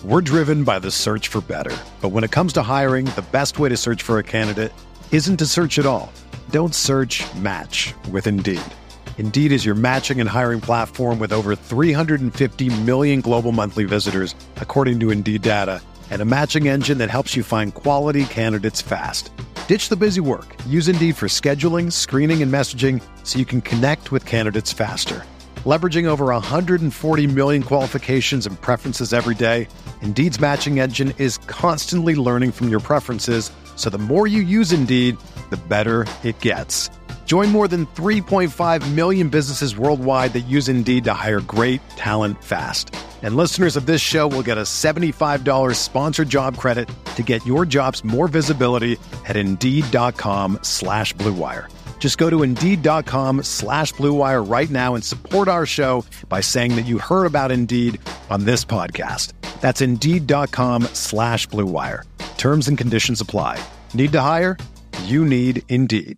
We're driven by the search for better. But when it comes to hiring, the best way to search for a candidate isn't to search at all. Don't search, match with Indeed. Indeed is your matching and hiring platform with over 350 million global monthly visitors, according to Indeed data, and a matching engine that helps you find quality candidates fast. Ditch the busy work. Use Indeed for scheduling, screening, and messaging so you can connect with candidates faster. Leveraging over 140 million qualifications and preferences every day, Indeed's matching engine is constantly learning from your preferences, so the more you use Indeed, the better it gets. Join more than 3.5 million businesses worldwide that use Indeed to hire great talent fast. And listeners of this show will get a $75 sponsored job credit to get your jobs more visibility at Indeed.com/Blue Wire. Just go to Indeed.com/Blue Wire right now and support our show by saying that you heard about Indeed on this podcast. That's Indeed.com/Blue Wire. Terms and conditions apply. Need to hire? You need Indeed.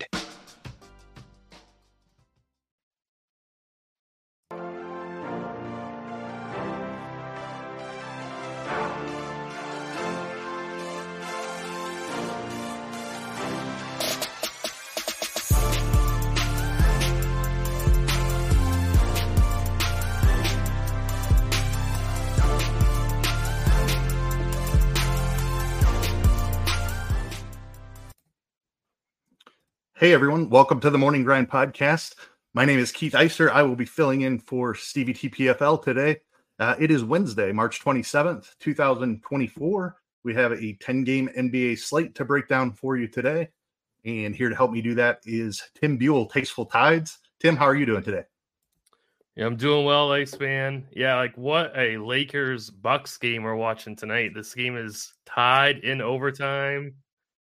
Hey everyone, welcome to the Morning Grind Podcast. My name is Keith Eister. I will be filling in for Stevie TPFL today. It is Wednesday, March 27th, 2024. We have a 10-game NBA slate to break down for you today. And here to help me do that is Tim Buell, Tasteful Tides. Tim, how are you doing today? Yeah, I'm doing well, Ice Man. Yeah, like what a Lakers-Bucks game we're watching tonight. This game is tied in overtime.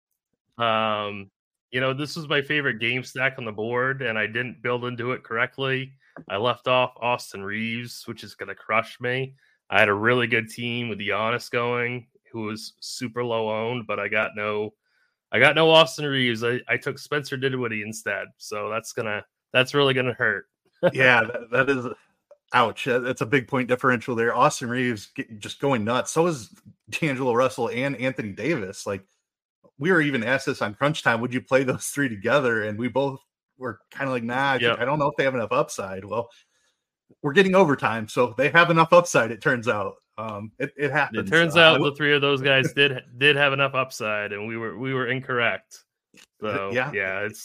This was my favorite game stack on the board, and I didn't build into it correctly. I left off Austin Reeves, which is going to crush me. I had a really good team with Giannis going, who was super low owned, but I got no Austin Reeves. I took Spencer Dinwiddie instead, so that's really gonna hurt. Yeah, that is ouch. That's a big point differential there. Austin Reeves just going nuts. So is D'Angelo Russell and Anthony Davis. Like, we were even asked this on Crunch Time, would you play those three together? And we both were kind of like, nah, I don't know if they have enough upside. Well, we're getting overtime, so they have enough upside, it turns out. It happens. It turns out the three of those guys did have enough upside, and we were incorrect. So yeah, it's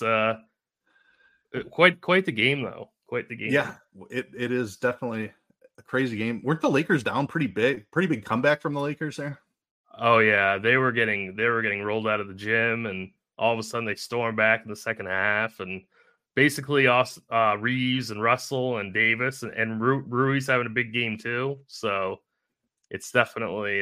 quite the game though. Quite the game. Yeah, it is definitely a crazy game. Weren't the Lakers down pretty big comeback from the Lakers there? Oh yeah, they were getting rolled out of the gym, and all of a sudden they stormed back in the second half, and basically Reeves and Russell and Davis and Rui's having a big game too. So it's definitely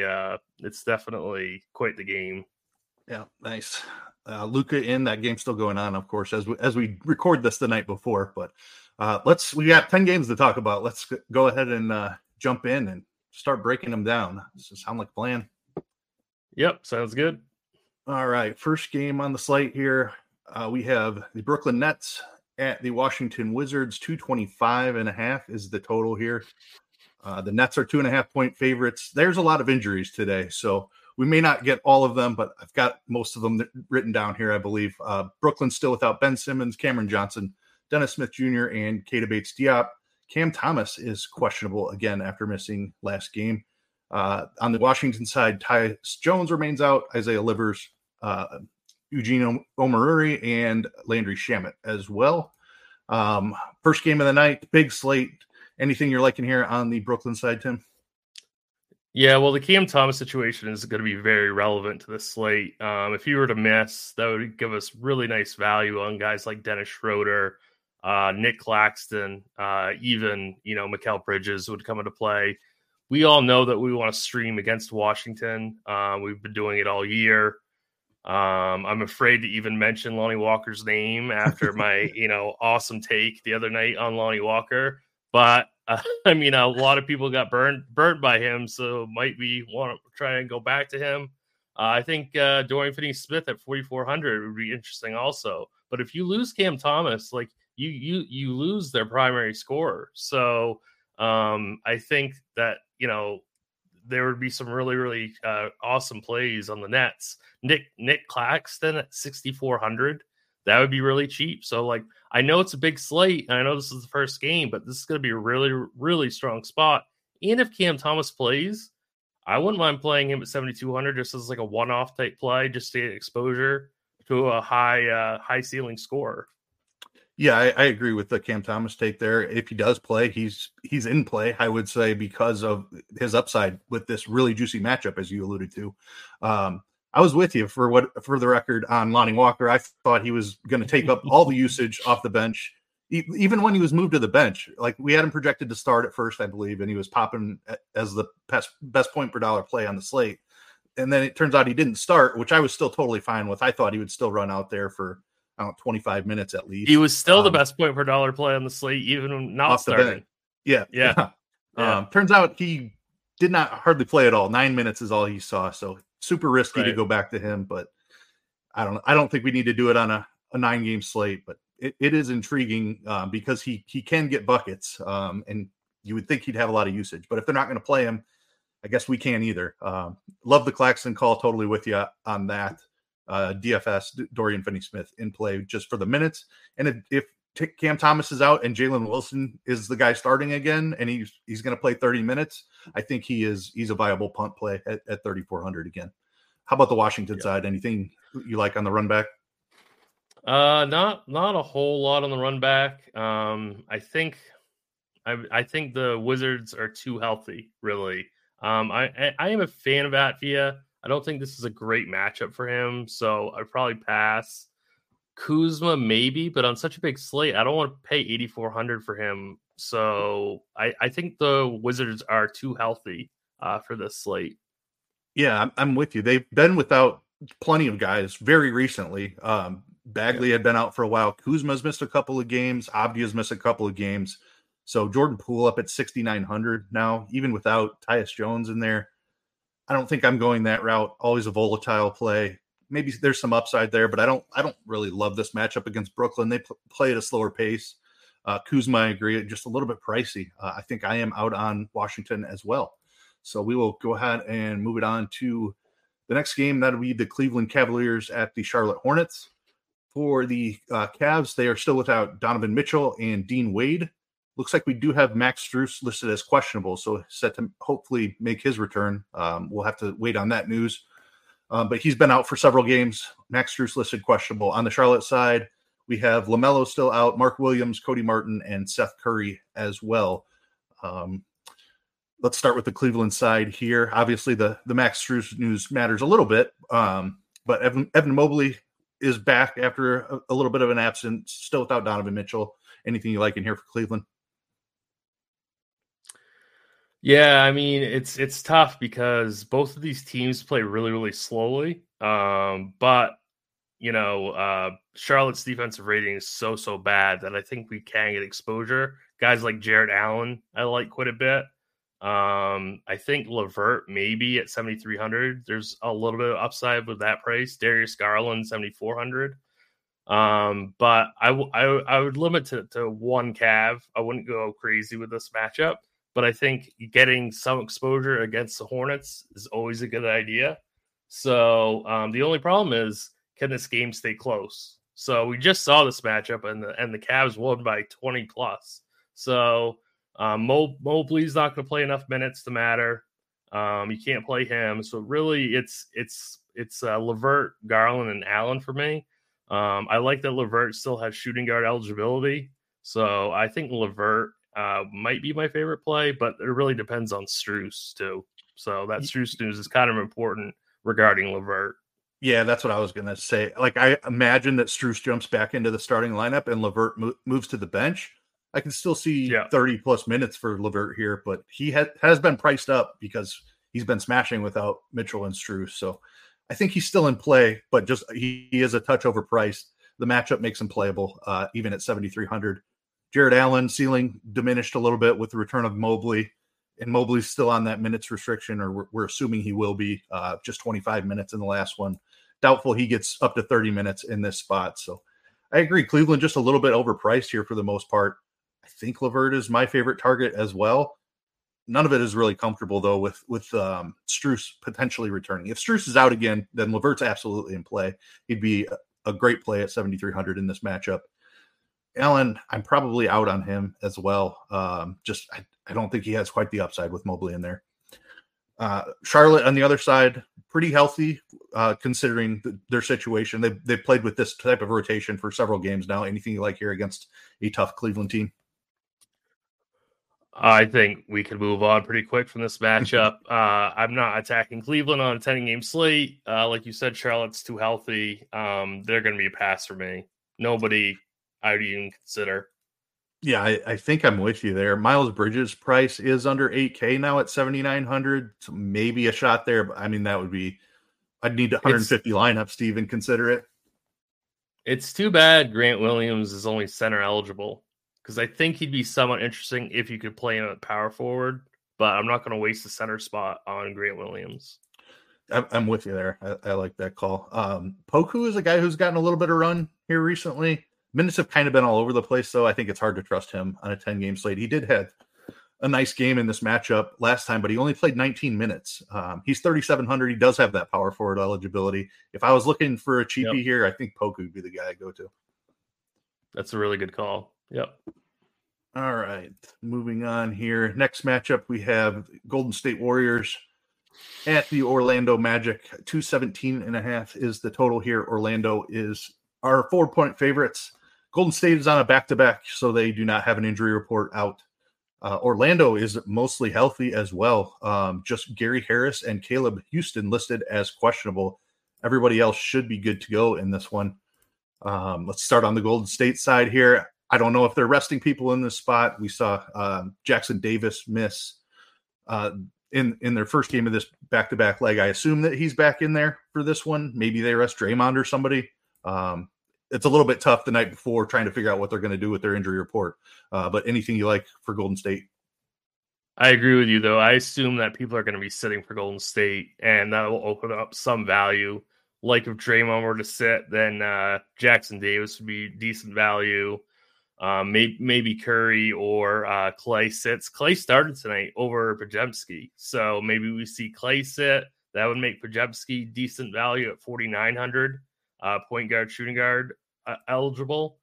quite the game. Yeah, nice. Luka in, that game's still going on, of course, as we record this the night before. But we got 10 games to talk about. Let's go ahead and jump in and start breaking them down. Does this sound like a plan? Yep, sounds good. All right, first game on the slate here. We have the Brooklyn Nets at the Washington Wizards. 225.5 is the total here. The Nets are 2.5-point favorites. There's a lot of injuries today, so we may not get all of them, but I've got most of them written down here, I believe. Brooklyn's still without Ben Simmons, Cameron Johnson, Dennis Smith Jr., and Keita Bates-Diop. Cam Thomas is questionable again after missing last game. On the Washington side, Tyus Jones remains out, Isaiah Livers, Eugene Omoruyi, and Landry Shamet as well. First game of the night, big slate. Anything you're liking here on the Brooklyn side, Tim? Yeah, well, the Cam Thomas situation is going to be very relevant to this slate. If you were to miss, that would give us really nice value on guys like Dennis Schroeder, Nick Claxton, even, Mikal Bridges would come into play. We all know that we want to stream against Washington. We've been doing it all year. I'm afraid to even mention Lonnie Walker's name after my, awesome take the other night on Lonnie Walker. But a lot of people got burned by him, so might we want to try and go back to him? I think Dorian Finney-Smith at 4,400 would be interesting also. But if you lose Cam Thomas, like you lose their primary scorer. So I think that there would be some really, really awesome plays on the Nets. Nick Claxton at 6,400. That would be really cheap. So, like, I know it's a big slate, and I know this is the first game, but this is going to be a really, really strong spot. And if Cam Thomas plays, I wouldn't mind playing him at 7,200 just as like a one-off type play, just to get exposure to a high ceiling scorer. Yeah, I agree with the Cam Thomas take there. If he does play, he's in play, I would say, because of his upside with this really juicy matchup, as you alluded to. I was with you for the record on Lonnie Walker. I thought he was going to take up all the usage off the bench, even when he was moved to the bench. Like, we had him projected to start at first, I believe, and he was popping as the best point per dollar play on the slate. And then it turns out he didn't start, which I was still totally fine with. I thought he would still run out there for 25 minutes at least. He was still the best point per dollar play on the slate, even not starting. Yeah. Turns out he did not hardly play at all. 9 minutes is all he saw. So super risky to go back to him, but I don't think we need to do it on a 9-game slate, but it is intriguing because he can get buckets, and you would think he'd have a lot of usage, but if they're not going to play him, I guess we can't either. Love the Claxton call. Totally with you on that. DFS, Dorian Finney-Smith in play just for the minutes. And if Cam Thomas is out and Jalen Wilson is the guy starting again, and he's going to play 30 minutes, I think he's a viable punt play at 3,400 again. How about the Washington side? Anything you like on the run back? Not a whole lot on the run back. I think the Wizards are too healthy, really. I am a fan of Atvia. I don't think this is a great matchup for him, so I'd probably pass. Kuzma maybe, but on such a big slate, I don't want to pay 8,400 for him. So I think the Wizards are too healthy for this slate. Yeah, I'm with you. They've been without plenty of guys very recently. Bagley had been out for a while. Kuzma's missed a couple of games. Avdia's missed a couple of games. So Jordan Poole up at 6,900 now, even without Tyus Jones in there. I don't think I'm going that route. Always a volatile play. Maybe there's some upside there, but I don't really love this matchup against Brooklyn. They play at a slower pace. Kuzma, I agree, just a little bit pricey. I think I am out on Washington as well. So we will go ahead and move it on to the next game. That'll be the Cleveland Cavaliers at the Charlotte Hornets. For the Cavs, they are still without Donovan Mitchell and Dean Wade. Looks like we do have Max Strus listed as questionable, so set to hopefully make his return. We'll have to wait on that news. But he's been out for several games. Max Strus listed questionable. On the Charlotte side, we have LaMelo still out, Mark Williams, Cody Martin, and Seth Curry as well. Let's start with the Cleveland side here. Obviously, the Max Strus news matters a little bit, but Evan Mobley is back after a little bit of an absence, still without Donovan Mitchell. Anything you like in here for Cleveland? Yeah, I mean, it's tough because both of these teams play really, really slowly. But, Charlotte's defensive rating is so bad that I think we can get exposure. Guys like Jarrett Allen, I like quite a bit. I think LeVert maybe at 7,300. There's a little bit of upside with that price. Darius Garland, 7,400. But I would limit to one Cav. I wouldn't go crazy with this matchup. But I think getting some exposure against the Hornets is always a good idea. So the only problem is, can this game stay close? So we just saw this matchup, and the Cavs won by 20 plus. So Mobley's not going to play enough minutes to matter. You can't play him. So really, it's LeVert, Garland, and Allen for me. I like that LeVert still has shooting guard eligibility. So I think LeVert might be my favorite play, but it really depends on Strus too. So that Strus news is kind of important regarding LeVert. Yeah, that's what I was going to say. Like, I imagine that Strus jumps back into the starting lineup and LeVert moves to the bench. I can still see 30 plus minutes for LeVert here, but he has been priced up because he's been smashing without Mitchell and Strus. So I think he's still in play, but just he is a touch overpriced. The matchup makes him playable, even at 7,300. Jarrett Allen ceiling diminished a little bit with the return of Mobley, and Mobley's still on that minutes restriction, or we're assuming he will be, just 25 minutes in the last one. Doubtful he gets up to 30 minutes in this spot. So I agree. Cleveland just a little bit overpriced here for the most part. I think LeVert is my favorite target as well. none of it is really comfortable though with Strus potentially returning. If Strus is out again, then Levert's absolutely in play. He'd be a great play at 7,300 in this matchup. Allen, I'm probably out on him as well. I don't think he has quite the upside with Mobley in there. Charlotte on the other side, pretty healthy considering their situation. They've played with this type of rotation for several games now. Anything you like here against a tough Cleveland team? I think we can move on pretty quick from this matchup. I'm not attacking Cleveland on a 10-game slate. Like you said, Charlotte's too healthy. They're going to be a pass for me. Nobody I would even consider. Yeah, I think I'm with you there. Miles Bridges' price is under 8K now at 7,900. So maybe a shot there, but I mean, that would be, I'd need 150 lineups to even consider it. It's too bad Grant Williams is only center eligible, because I think he'd be somewhat interesting if you could play him at power forward, but I'm not going to waste the center spot on Grant Williams. I'm with you there. I like that call. Poku is a guy who's gotten a little bit of run here recently. Minutes have kind of been all over the place, though. I think it's hard to trust him on a 10-game slate. He did have a nice game in this matchup last time, but he only played 19 minutes. He's 3,700. He does have that power forward eligibility. If I was looking for a cheapie here, I think Poku would be the guy I go to. That's a really good call. Yep. All right. Moving on here. Next matchup, we have Golden State Warriors at the Orlando Magic. 217.5 is the total here. Orlando is our 4-point favorites. Golden State is on a back-to-back, so they do not have an injury report out. Orlando is mostly healthy as well. Just Gary Harris and Caleb Houston listed as questionable. Everybody else should be good to go in this one. Let's start on the Golden State side here. I don't know if they're resting people in this spot. We saw Jackson Davis miss in their first game of this back-to-back leg. I assume that he's back in there for this one. Maybe they rest Draymond or somebody. It's a little bit tough the night before trying to figure out what they're going to do with their injury report. But anything you like for Golden State? I agree with you, though. I assume that people are going to be sitting for Golden State, and that will open up some value. Like if Draymond were to sit, then Jackson Davis would be decent value. Maybe Curry or Clay sits. Clay started tonight over Podziemski, so maybe we see Clay sit. That would make Podziemski decent value at 4,900. Point guard, shooting guard eligible.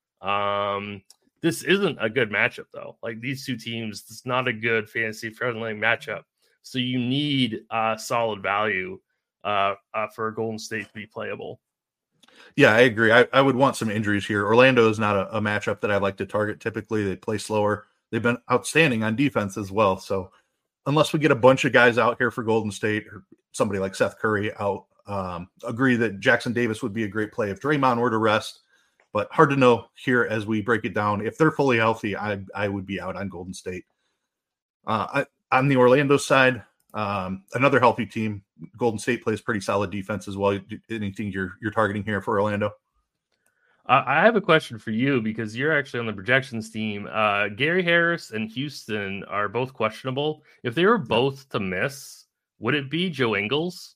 This isn't a good matchup, though. Like these two teams, it's not a good fantasy-friendly matchup. So you need solid value for Golden State to be playable. Yeah, I agree. I would want some injuries here. Orlando is not a matchup that I like to target typically. They play slower. They've been outstanding on defense as well. So unless we get a bunch of guys out here for Golden State or somebody like Seth Curry out, agree that Jackson Davis would be a great play if Draymond were to rest. But hard to know here as we break it down. If they're fully healthy, I would be out on Golden State. On the Orlando side, another healthy team. Golden State plays pretty solid defense as well. Anything you're targeting here for Orlando? I have a question for you because you're actually on the projections team. Gary Harris and Houston are both questionable. If they were both to miss, would it be Joe Ingles?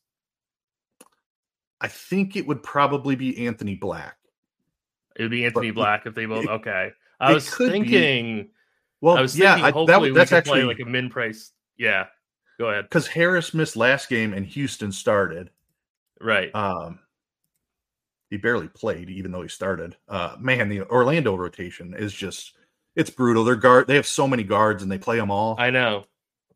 I think it would probably be Anthony Black. It would be Anthony Black if they both. Okay, I was thinking. Hopefully that's actually play like a min price. Yeah, go ahead. Because Harris missed last game and Houston started. Right. He barely played, even though he started. Man, the Orlando rotation is it's brutal. They have so many guards and they play them all. I know.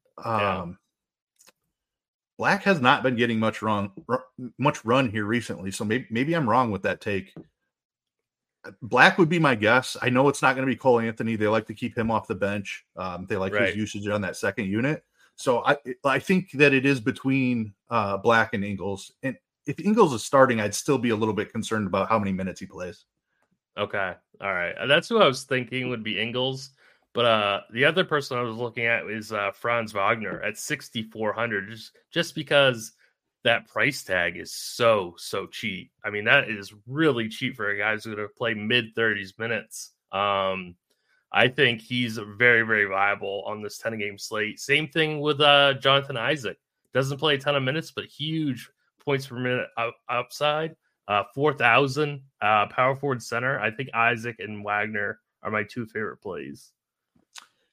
Black has not been getting much run here recently, so maybe I'm wrong with that take. Black would be my guess. I know it's not going to be Cole Anthony. They like to keep him off the bench. They like his usage on that second unit. So I think that it is between Black and Ingles. And if Ingles is starting, I'd still be a little bit concerned about how many minutes he plays. Okay. All right. That's who I was thinking would be Ingles. But the other person I was looking at is Franz Wagner at 6,400, just because that price tag is so cheap. I mean, that is really cheap for a guy who's going to play mid-30s minutes. I think he's very, very viable on this 10-game slate. Same thing with Jonathan Isaac. Doesn't play a ton of minutes, but huge points per minute upside. 4,000 power forward center. I think Isaac and Wagner are my two favorite plays.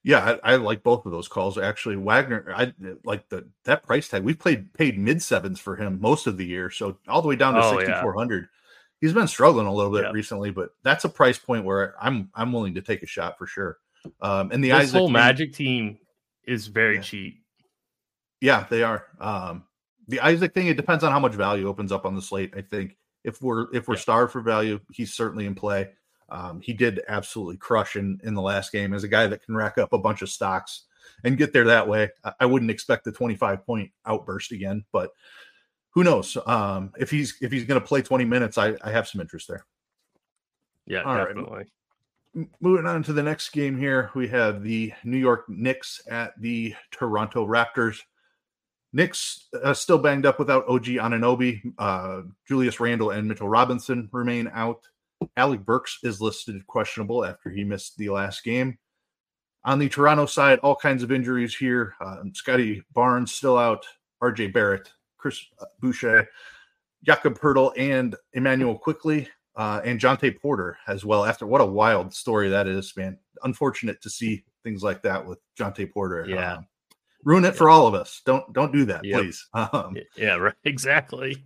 Yeah, I like both of those calls. Actually, Wagner, I like that price tag. We've paid mid sevens for him most of the year, so all the way down to Oh, 6,400. He's been struggling a little bit yeah. recently, but that's a price point where I'm willing to take a shot for sure. And the This Isaac whole thing, Magic team is very cheap. Yeah, they are. The Isaac thing, it depends on how much value opens up on the slate. I think if we're starved for value, he's certainly in play. He did absolutely crush in the last game as a guy that can rack up a bunch of stocks and get there that way. I wouldn't expect the 25-point outburst again, but who knows? If he's going to play 20 minutes, I have some interest there. Yeah, all definitely. Right. Moving on to the next game here, we have the New York Knicks at the Toronto Raptors. Knicks still banged up without OG Anunoby. Julius Randle and Mitchell Robinson remain out. Alec Burks is listed questionable after he missed the last game. On the Toronto side, all kinds of injuries here. Scotty Barnes still out. RJ Barrett, Chris Boucher, Jakob Poeltl, and Emmanuel Quickley, and Jonte Porter as well. After what a wild story that is, man. Unfortunate to see things like that with Jonte Porter. Yeah. Ruin it for all of us. Don't do that, please. Yeah, right. Exactly.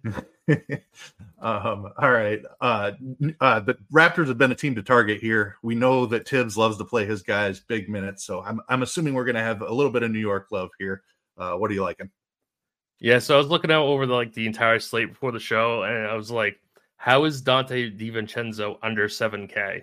All right. The Raptors have been a team to target here. We know that Tibbs loves to play his guys big minutes, so I'm assuming we're going to have a little bit of New York love here. What are you liking? Yeah, so I was looking out over the entire slate before the show, and I was like, how is Dante DiVincenzo under 7K?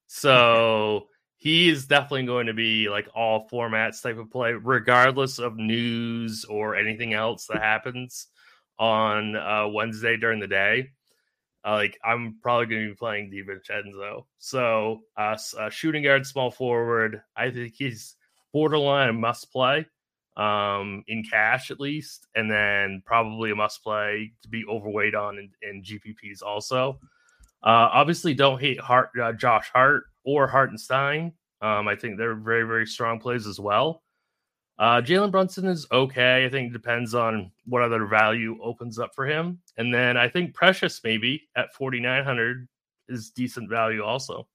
So he is definitely going to be like all formats type of play, regardless of news or anything else that happens on Wednesday during the day. I'm probably going to be playing DiVincenzo. So shooting guard, small forward, I think he's borderline a must play in cash at least, and then probably a must play to be overweight on in GPPs also. Obviously, don't hate Josh Hart or Hartenstein. I think they're very, very strong plays as well. Jalen Brunson is okay. I think it depends on what other value opens up for him. And then I think Precious maybe at 4,900 is decent value also.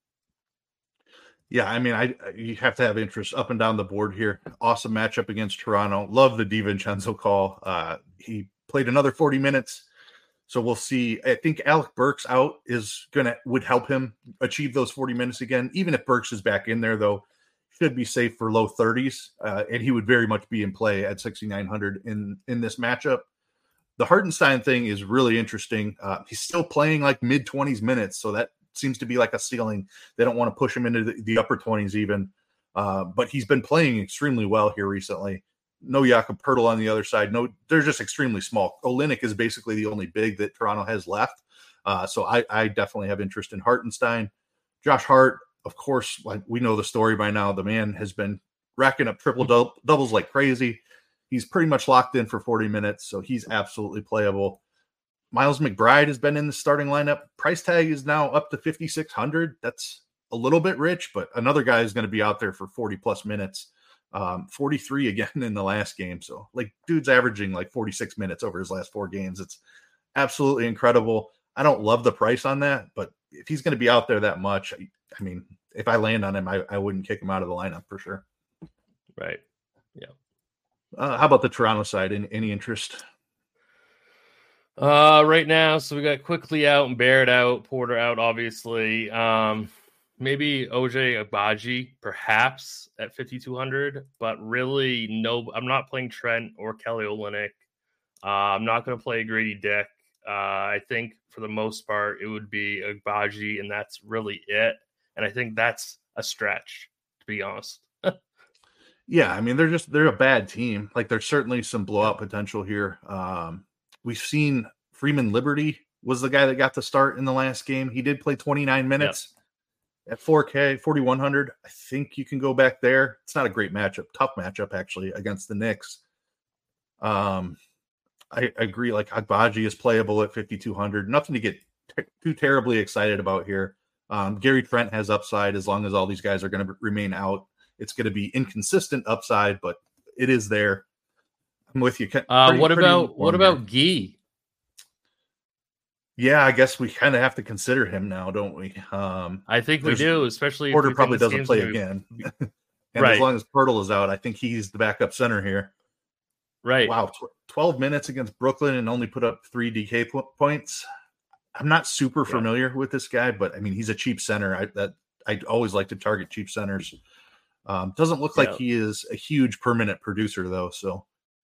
Yeah, I mean, you have to have interest up and down the board here. Awesome matchup against Toronto. Love the DiVincenzo call. He played another 40 minutes. So we'll see. I think Alec Burks out would help him achieve those 40 minutes again. Even if Burks is back in there, though, should be safe for low 30s, and he would very much be in play at 6,900 in this matchup. The Hartenstein thing is really interesting. He's still playing like mid 20s minutes, so that seems to be like a ceiling. They don't want to push him into the upper 20s even, but he's been playing extremely well here recently. No Jakob Poeltl on the other side. No, they're just extremely small. Olynyk is basically the only big that Toronto has left. So I definitely have interest in Hartenstein. Josh Hart, of course, like we know the story by now. The man has been racking up triple doubles like crazy. He's pretty much locked in for 40 minutes, so he's absolutely playable. Miles McBride has been in the starting lineup. Price tag is now up to 5,600. That's a little bit rich, but another guy is going to be out there for 40 plus minutes. 43 again in the last game. So like dude's averaging like 46 minutes over his last 4 games. It's absolutely incredible. I don't love the price on that, but if he's going to be out there that much, I mean, if I land on him, I wouldn't kick him out of the lineup for sure. Right. Yeah. How about the Toronto side? Any interest? Right now, so we got Quickley out and Barrett out, Porter out, obviously. Maybe OJ Agbaji, perhaps at 5,200, but really no. I'm not playing Trent or Kelly Olynyk. I'm not going to play Grady Dick. I think for the most part it would be Agbaji, and that's really it. And I think that's a stretch, to be honest. Yeah, I mean they're a bad team. Like there's certainly some blowout potential here. We've seen Freeman Liberty was the guy that got the start in the last game. He did play 29 minutes. Yep. At 4K, 4,100, I think you can go back there. It's not a great matchup, tough matchup actually against the Knicks. I agree. Like Agbaji is playable at 5,200. Nothing to get too terribly excited about here. Gary Trent has upside as long as all these guys are going to remain out. It's going to be inconsistent upside, but it is there. I'm with you. What about Gee? Yeah, I guess we kind of have to consider him now, don't we? I think we do, especially Porter probably doesn't play again. And as long as Pirtle is out, I think he's the backup center here. Right. Wow. 12 minutes against Brooklyn and only put up 3 DK points. I'm not super familiar with this guy, but I mean, he's a cheap center. I always like to target cheap centers. Doesn't look like he is a huge per minute producer though. So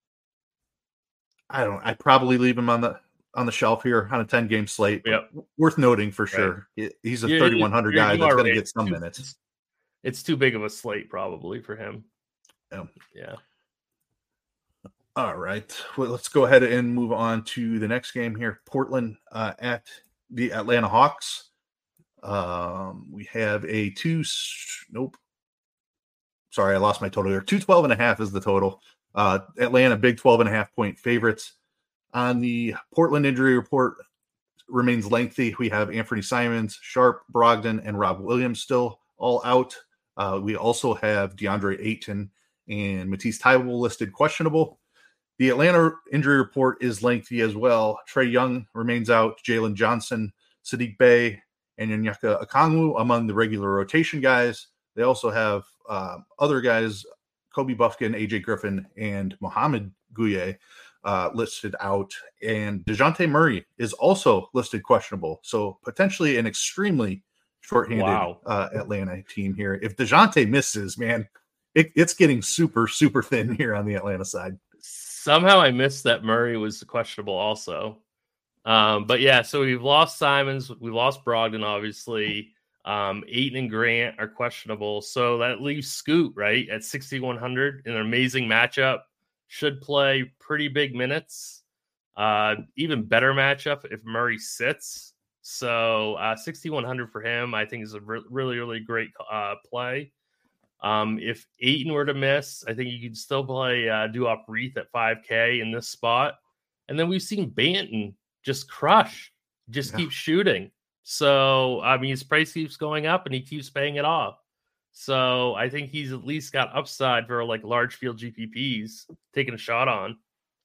I'd probably leave him on the shelf here on a 10-game slate. Worth noting for sure. He's a 3,100 guy that's going to get some minutes. It's too big of a slate probably for him. Yeah. All right. Well, let's go ahead and move on to the next game here. Portland at the Atlanta Hawks. We have a Sorry, I lost my total here. 212.5 is the total. Atlanta, big 12.5 point favorites. On the Portland injury report, remains lengthy. We have Anthony Simons, Sharp, Brogdon, and Rob Williams still all out. We also have DeAndre Ayton and Matisse Thybulle listed questionable. The Atlanta injury report is lengthy as well. Trae Young remains out. Jalen Johnson, Sadiq Bey, and Onyeka Okongwu among the regular rotation guys. They also have other guys, Kobe Buffkin, AJ Griffin, and Mohamed Gouye listed out. And DeJounte Murray is also listed questionable. So potentially an extremely shorthanded Atlanta team here. If DeJounte misses, man, it's getting super, super thin here on the Atlanta side. Somehow I missed that Murray was questionable also. But yeah, so we've lost Simons. We lost Brogdon, obviously. Ayton and Grant are questionable. So that leaves Scoot, right, at 6,100 in an amazing matchup. Should play pretty big minutes. Even better matchup if Murray sits. So 6,100 for him, I think, is a really, really great play. If Ayton were to miss, I think you could still play Duop Reith at 5K in this spot. And then we've seen Banton just crush, keep shooting. So, I mean, his price keeps going up and he keeps paying it off. So I think he's at least got upside for like large field GPPs taking a shot on.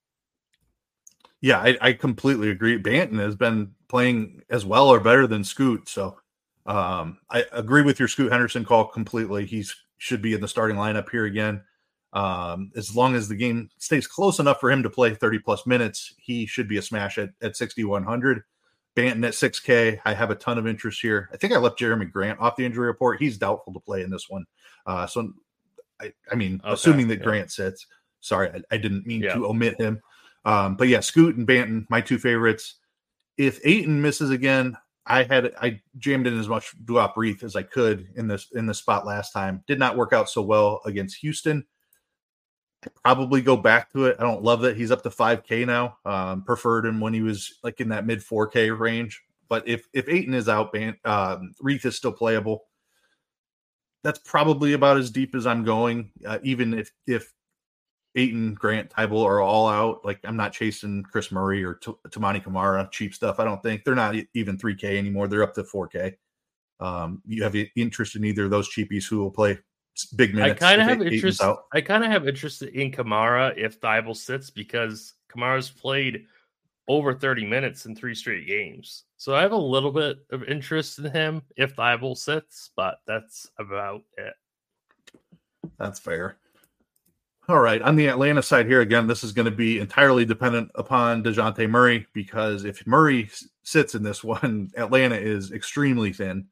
Yeah, I completely agree. Banton has been playing as well or better than Scoot. So I agree with your Scoot Henderson call completely. He should be in the starting lineup here again. As long as the game stays close enough for him to play 30 plus minutes, he should be a smash at 6,100. Banton at 6K. I have a ton of interest here. I think I left Jeremy Grant off the injury report. He's doubtful to play in this one. So I mean, assuming that Grant sits. Sorry, I didn't mean to omit him. But yeah, Scoot and Banton, my two favorites. If Ayton misses again, I jammed in as much Duop Reith as I could in this spot last time. Did not work out so well against Houston. I probably go back to it. I don't love that he's up to 5K now. Preferred him when he was like in that mid 4K range. But if Ayton is out, Reith is still playable. That's probably about as deep as I'm going. Even if Ayton, Grant, Thybulle are all out, like I'm not chasing Chris Murray or Tamani Kamara, cheap stuff. I don't think they're not even 3K anymore. They're up to 4K. You have interest in either of those cheapies who will play big minutes? I kind of have interest in Kamara if Thybulle sits, because Kamara's played over 30 minutes in 3 straight games. So I have a little bit of interest in him if Thybulle sits, but that's about it. That's fair. All right. On the Atlanta side here, again, this is going to be entirely dependent upon DeJounte Murray, because if Murray sits in this one, Atlanta is extremely thin.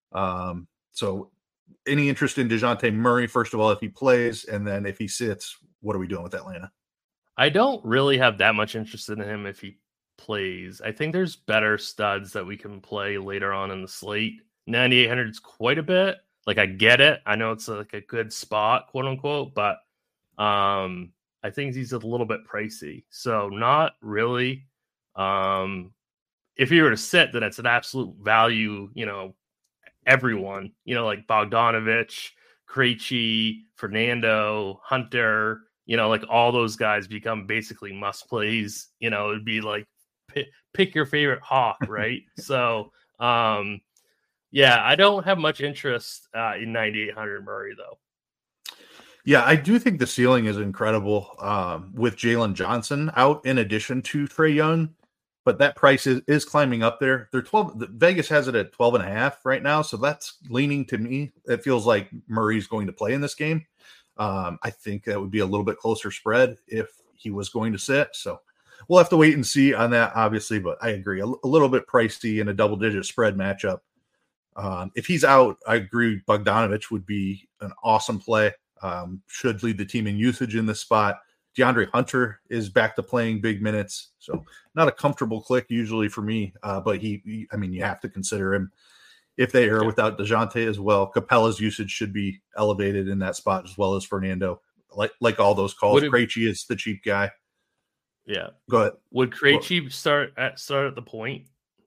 So any interest in DeJounte Murray, first of all, if he plays, and then if he sits, what are we doing with Atlanta? I don't really have that much interest in him if he plays. I think there's better studs that we can play later on in the slate. 9,800 is quite a bit. Like, I get it. I know it's like a good spot, quote unquote, but I think he's a little bit pricey. So not really. If he were to sit, then it's an absolute value, everyone, like Bogdanovich, Krejci, Fernando, Hunter, like all those guys become basically must plays. It'd be like pick your favorite Hawk, right? So, yeah, I don't have much interest in 9,800 Murray, though. Yeah, I do think the ceiling is incredible with Jalen Johnson out in addition to Trae Young. but that price is climbing up there. They're 12. Vegas has it at 12.5 right now, so that's leaning to me. It feels like Murray's going to play in this game. I think that would be a little bit closer spread if he was going to sit. So we'll have to wait and see on that, obviously. But I agree, a little bit pricey in a double-digit spread matchup. If he's out, I agree. Bogdanovich would be an awesome play. Should lead the team in usage in this spot. DeAndre Hunter is back to playing big minutes, so not a comfortable click usually for me. But you have to consider him if they are without DeJounte as well. Capella's usage should be elevated in that spot as well as Fernando. Like all those calls, Krejci is the cheap guy. Yeah, go ahead. Would Krejci start at the point?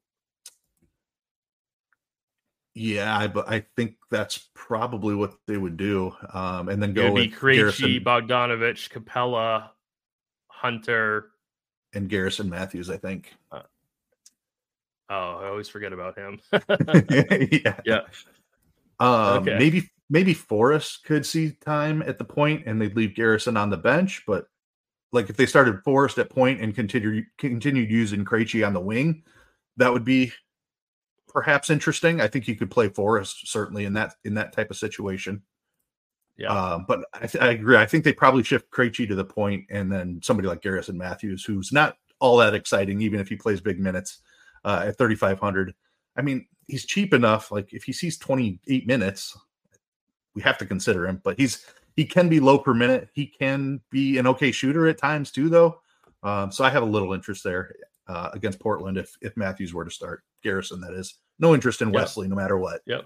Yeah, but I think that's probably what they would do, and then go. It would be Krejci, Bogdanovich, Capella, Hunter, and Garrison Matthews. I think. I always forget about him. Yeah. Okay. Maybe Forrest could see time at the point, and they'd leave Garrison on the bench. But like if they started Forrest at point and continued using Krejci on the wing, that would be perhaps interesting. I think you could play Forrest certainly in that type of situation. Yeah. But I agree. I think they probably shift Krejci to the point, and then somebody like Garrison Matthews, who's not all that exciting, even if he plays big minutes at 3,500. I mean, he's cheap enough. Like if he sees 28 minutes, we have to consider him. But he can be low per minute. He can be an okay shooter at times too, though. So I have a little interest there against Portland if Matthews were to start. Garrison, that is. No interest in Wesley, no matter what. Yep.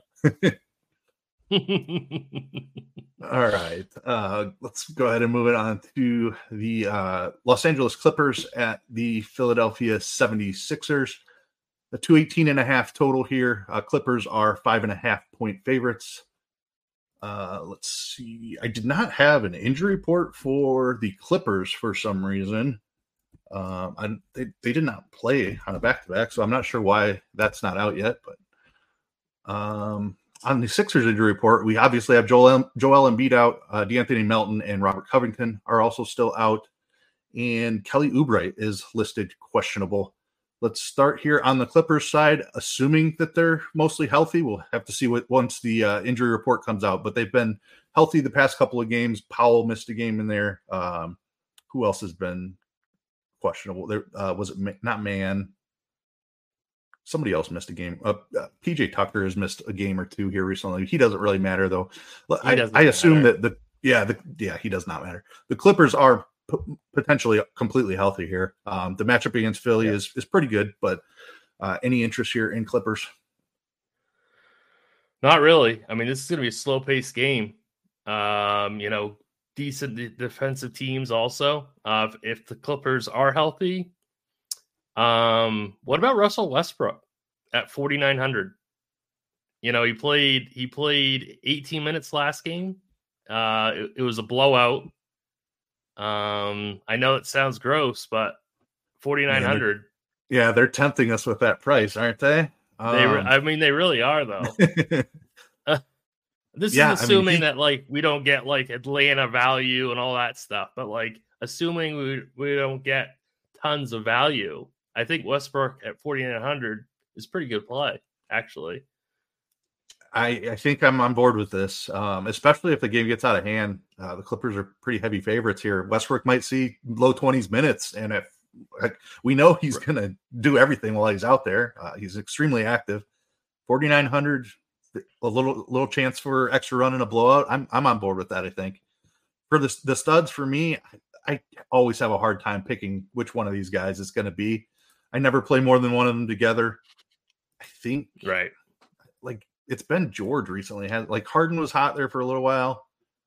All right. Let's go ahead and move it on to the Los Angeles Clippers at the Philadelphia 76ers. The 218.5 total here. Clippers are 5.5 point favorites. Let's see. I did not have an injury report for the Clippers for some reason. They did not play on a back-to-back, so I'm not sure why that's not out yet. But on the Sixers injury report, we obviously have Joel Embiid out. DeAnthony Melton and Robert Covington are also still out. And Kelly Oubre is listed questionable. Let's start here on the Clippers side, assuming that they're mostly healthy. We'll have to see once the injury report comes out. But they've been healthy the past couple of games. Powell missed a game in there. Who else has been questionable? There was it not Man. Somebody else missed a game. PJ Tucker has missed a game or two here recently. He doesn't really matter though. I assume that he does not matter. The Clippers are potentially completely healthy here. The matchup against Philly is pretty good, but any interest here in Clippers? Not really. I mean, this is going to be a slow paced game. Decent defensive teams also. If the Clippers are healthy, what about Russell Westbrook at 4,900? He played 18 minutes last game. It was a blowout. I know it sounds gross, but 4,900. Yeah, they're tempting us with that price, aren't they? They really are, though. This is assuming that we don't get Atlanta value and all that stuff, but assuming we don't get tons of value, I think Westbrook at 4,900 is pretty good play, actually. I think I'm on board with this, especially if the game gets out of hand. The Clippers are pretty heavy favorites here. Westbrook might see low 20s minutes, and if we know he's going to do everything while he's out there, he's extremely active. 4,900, a little chance for extra run and a blowout. I'm on board with that. I think for the studs, for me, I always have a hard time picking which one of these guys it's going to be. I never play more than one of them together. I think it's been George recently. Harden was hot there for a little while.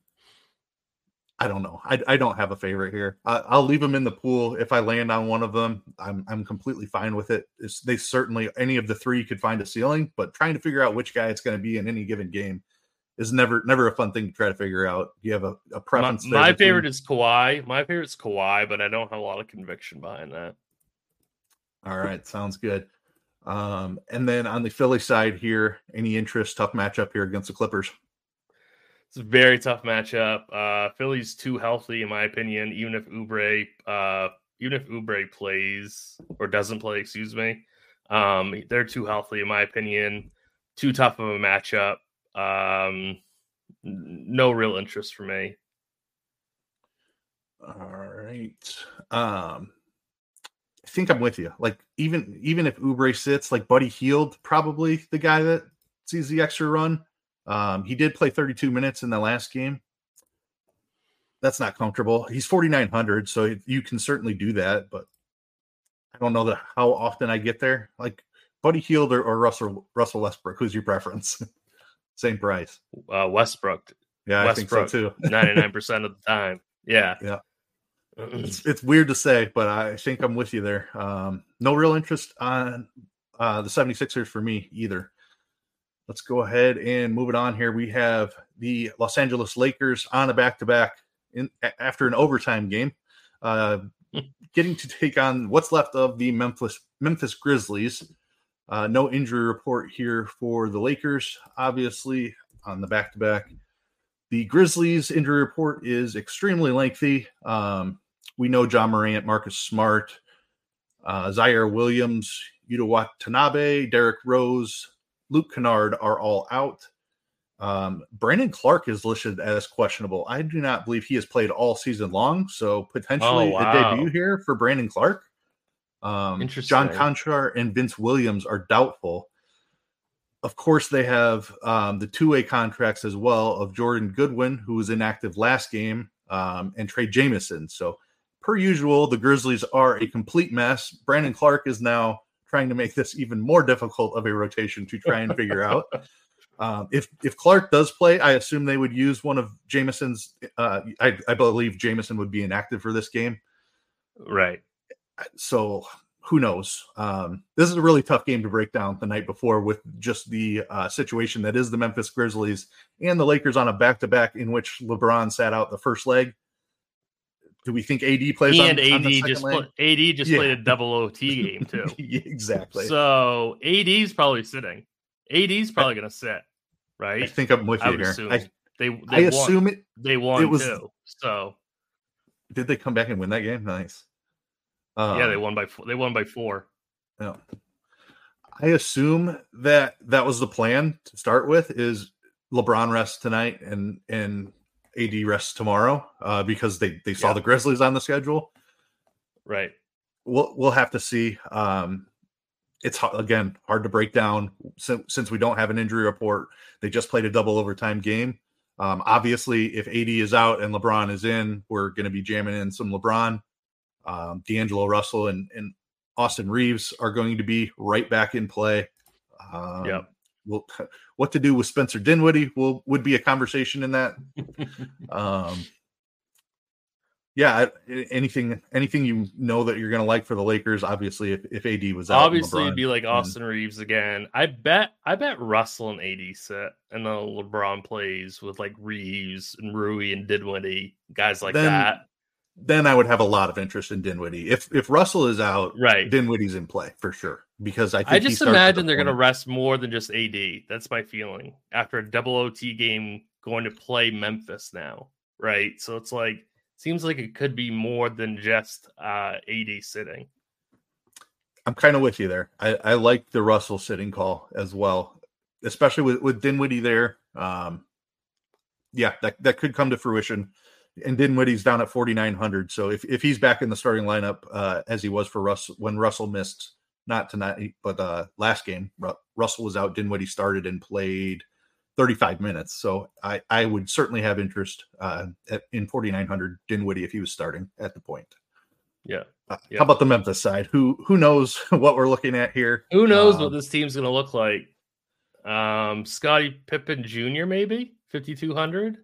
I don't know. I don't have a favorite here. I'll leave them in the pool. If I land on one of them, I'm completely fine with it. They certainly, any of the three could find a ceiling, but trying to figure out which guy it's going to be in any given game is never a fun thing to try to figure out. Do you have a preference? My favorite is Kawhi. My favorite's Kawhi, but I don't have a lot of conviction behind that. All right. Sounds good. And then on the Philly side here, any interest? Tough matchup here against the Clippers. It's a very tough matchup. Philly's too healthy, in my opinion. Even if Oubre plays, or doesn't play, excuse me. They're too healthy, in my opinion. Too tough of a matchup. No real interest for me. All right. I think I'm with you. Like even if Oubre sits, like Buddy Hield, probably the guy that sees the extra run. He did play 32 minutes in the last game. That's not comfortable. He's 4,900, so you can certainly do that, but I don't know how often I get there. Like Buddy Hield or Russell Westbrook. Who's your preference? Same price. Westbrook. Yeah, Westbrook, I think so too. 99% of the time. Yeah. Yeah. It's weird to say, but I think I'm with you there. No real interest on the 76ers for me either. Let's go ahead and move it on here. We have the Los Angeles Lakers on a back-to-back after an overtime game, getting to take on what's left of the Memphis Grizzlies. No injury report here for the Lakers, obviously, on the back-to-back. The Grizzlies injury report is extremely lengthy. We know John Morant, Marcus Smart, Zaire Williams, Yuta Watanabe, Derrick Rose, Luke Kennard are all out. Brandon Clark is listed as questionable. I do not believe he has played all season long, so potentially a debut here for Brandon Clark. John Conchar and Vince Williams are doubtful. Of course, they have the two-way contracts as well of Jordan Goodwin, who was inactive last game, and Trey Jamison. So, per usual, the Grizzlies are a complete mess. Brandon Clark is now trying to make this even more difficult of a rotation to try and figure out. If Clark does play, I assume they would use one of Jamison's. I believe Jamison would be inactive for this game. Right. So who knows? This is a really tough game to break down the night before with just the situation that is the Memphis Grizzlies and the Lakers on a back-to-back in which LeBron sat out the first leg. Do we think AD plays and on the second leg? AD just played a double OT game too. Exactly. So AD's probably sitting. AD's probably going to sit, right? I think I'm with you here. I assume they won too. So did they come back and win that game? Nice. Yeah, they won by 4. Yeah. I assume that was the plan to start with. Is LeBron rests tonight and AD rests tomorrow because they saw the Grizzlies on the schedule. Right. We'll have to see. It's again hard to break down since we don't have an injury report. They just played a double overtime game. Obviously, if AD is out and LeBron is in, we're going to be jamming in some LeBron. D'Angelo Russell and Austin Reeves are going to be right back in play. What to do with Spencer Dinwiddie would be a conversation in that. Anything you know that you're going to like for the Lakers. Obviously, if AD was out, obviously it'd be like Austin Reeves again. I bet Russell and AD sit, and then LeBron plays with like Reeves and Rui and Dinwiddie, guys like that. Then I would have a lot of interest in Dinwiddie. If Russell is out, right, Dinwiddie's in play for sure. Because I just imagine they're going to rest more than just AD. That's my feeling. After a double OT game, going to play Memphis now, right? So it's like seems like it could be more than just AD sitting. I'm kind of with you there. I like the Russell sitting call as well, especially with Dinwiddie there. That could come to fruition. And Dinwiddie's down at 4,900. So if he's back in the starting lineup as he was for Russell when Russell missed, not tonight, but last game, Russell was out. Dinwiddie started and played 35 minutes. So I would certainly have interest in 4,900 Dinwiddie if he was starting at the point. Yeah. How about the Memphis side? Who knows what we're looking at here? Who knows what this team's going to look like? Scottie Pippen Jr. maybe 5,200.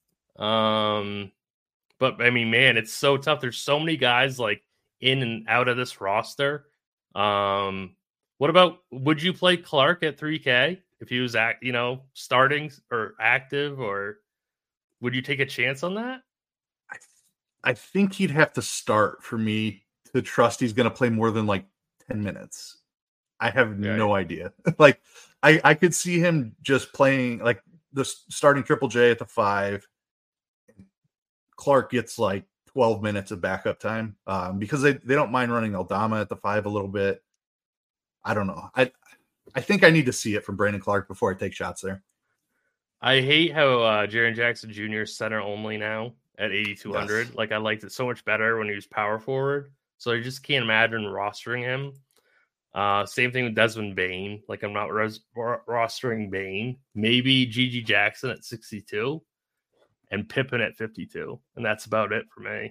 But I mean, man, it's so tough. There's so many guys like in and out of this roster. What about, would you play Clark at 3K if he was starting or active, or would you take a chance on that? I think he'd have to start for me to trust he's going to play more than like 10 minutes. I have no idea. Like I could see him just playing like the starting Triple J at the 5. Clark gets like 12 minutes of backup time because they don't mind running Aldama at the 5 a little bit. I don't know. I think I need to see it from Brandon Clark before I take shots there. I hate how Jaren Jackson Jr. is center only now at 8,200. Yes. Like, I liked it so much better when he was power forward. So I just can't imagine rostering him. Same thing with Desmond Bain. Like, I'm not rostering Bain. Maybe Gigi Jackson at 62 and Pippen at 52. And that's about it for me.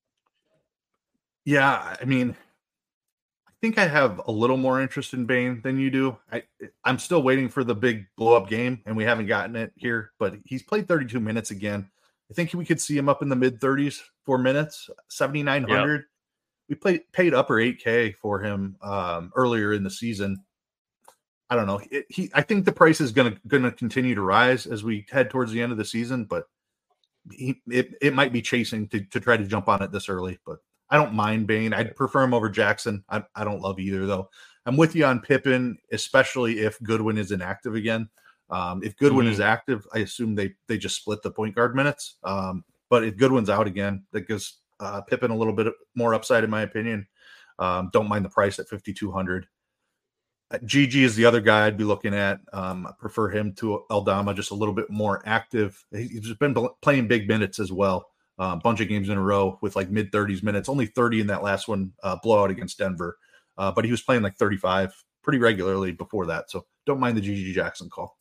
Yeah, I mean, I think I have a little more interest in Bain than you do. I'm still waiting for the big blow-up game, and we haven't gotten it here. But he's played 32 minutes again. I think we could see him up in the mid-30s for minutes, 7,900. Yep. We paid upper 8K for him earlier in the season. I don't know. I think the price is going to continue to rise as we head towards the end of the season, but it might be chasing to try to jump on it this early. But I don't mind Bain. I'd prefer him over Jackson. I don't love either, though. I'm with you on Pippen, especially if Goodwin is inactive again. If Goodwin is active, I assume they just split the point guard minutes. But if Goodwin's out again, that gives Pippen a little bit more upside, in my opinion. Don't mind the price at 5,200. GG is the other guy I'd be looking at. I prefer him to Aldama, just a little bit more active. He's been playing big minutes as well. A bunch of games in a row with like mid-30s minutes, only 30 in that last one, blowout against Denver. But he was playing like 35 pretty regularly before that. So don't mind the GG Jackson call.